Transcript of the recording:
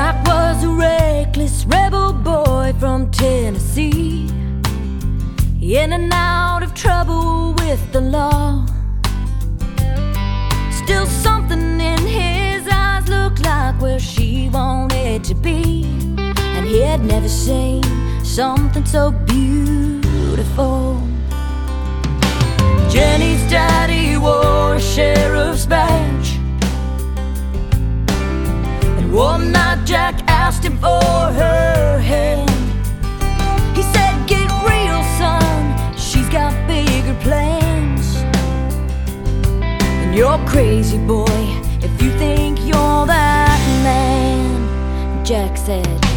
Jack was a reckless rebel boy from Tennessee, in and out of trouble with the law. Still something in his eyes looked like where she wanted to be, and he had never seen something so beautiful. Jenny's daddy wore a sheriff's badge, and one night Jack asked him for her hand. He said, "Get real, son, she's got bigger plans. And you're crazy, boy, if you think you're that man." Jack said,